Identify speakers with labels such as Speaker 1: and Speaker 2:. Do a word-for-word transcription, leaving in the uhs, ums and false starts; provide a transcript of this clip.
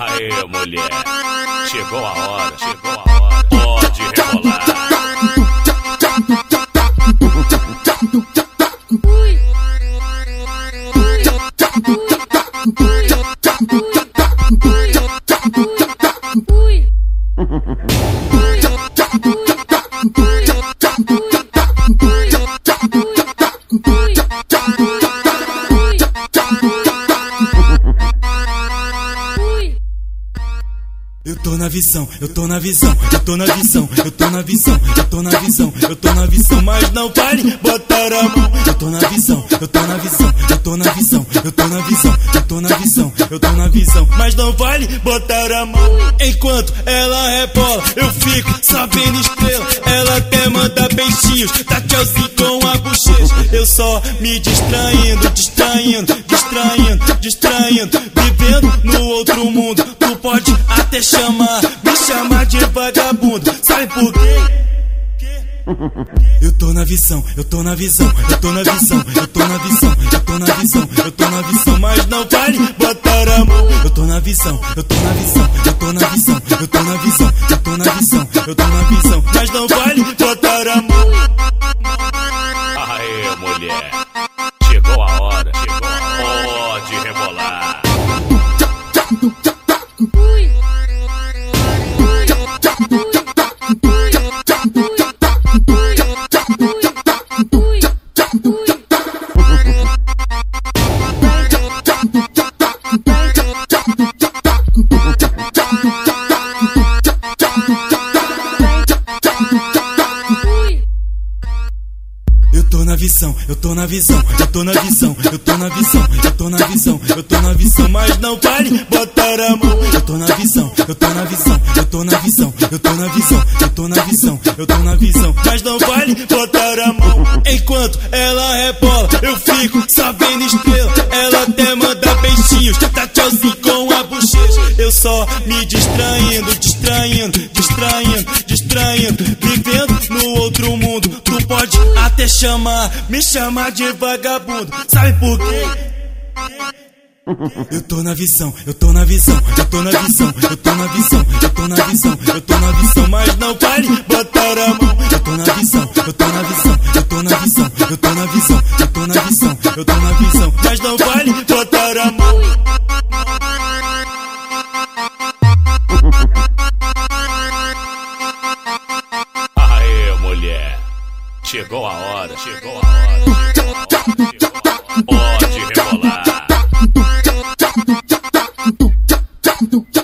Speaker 1: Aê, mulher, chegou a hora, chegou a hora, pode rebolar.
Speaker 2: Ui.
Speaker 3: Eu tô na visão, eu tô na visão, eu tô na visão, eu tô na visão, eu tô na visão, eu tô na visão, mas não vale botar a mão. Eu tô na visão, eu tô na visão, eu tô na visão, eu tô na visão, eu tô na visão, eu tô na visão, mas não vale botar a mão. Enquanto ela rebola, eu fico sabendo estrela. Ela até manda beijinhos, dá tchauzinho com a bochecha. Eu só me distraindo, distraindo, distraindo, distraindo, vivendo no outro mundo. Tu pode até chamar, me chamar de vagabundo, sabe por quê? Eu tô na visão, eu tô na visão, eu tô na visão, eu tô na visão, eu tô na visão, eu tô na visão, mas não vale botar a mão. Eu tô na visão, eu tô na visão, eu tô na visão, eu tô na visão, eu tô na visão, eu tô na visão, mas não vale botar a mão.
Speaker 1: Aê, mulher, chegou a hora, chegou a hora, pode rebolar.
Speaker 3: Eu tô na visão, eu tô na visão, eu tô na visão, eu tô na visão, eu tô na visão, eu tô na visão, mas não vale botar a mão. Eu tô na visão, eu tô na visão, eu tô na visão, eu tô na visão, eu tô na visão, eu tô na visão, mas não vale botar a mão. Enquanto ela rebola, eu fico sabendo estrela. Ela até manda beijinhos, dá tchauzinho com a bochecha. Eu só me distraindo, distraindo, distraindo, distraindo, vivendo no outro mundo. Tu pode até chamar, me chamar de vagabundo, sabe por quê? Eu tô na visão, eu tô na visão, eu tô na visão, eu tô na visão, eu tô na visão, eu tô na visão, mas não vale botar a mão. Eu tô na visão, eu tô na visão, eu tô na visão, eu tô na visão, eu tô na visão, eu tô na visão, mas não vale botar a mão.
Speaker 1: Aê, mulher, chegou a hora, chegou a hora, chegou a hora, chegou a hora, pode rebolar.